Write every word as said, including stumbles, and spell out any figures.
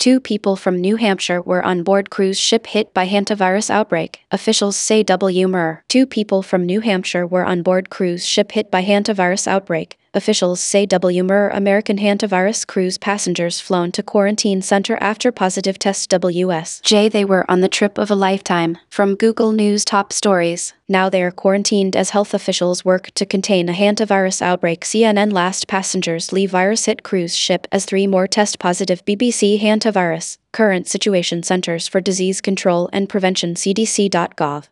Two people from New Hampshire were on board cruise ship hit by hantavirus outbreak, officials say W M R. Two people from New Hampshire were on board cruise ship hit by hantavirus outbreak, officials say W M R. American hantavirus cruise passengers flown to quarantine center after positive test W S J. They were on the trip of a lifetime. From Google News Top Stories. Now they are quarantined as health officials work to contain a hantavirus outbreak. C N N. Last passengers leave virus hit cruise ship as three more test positive. B B C. Hantavirus. Current situation. Centers for Disease Control and Prevention C D C dot gov.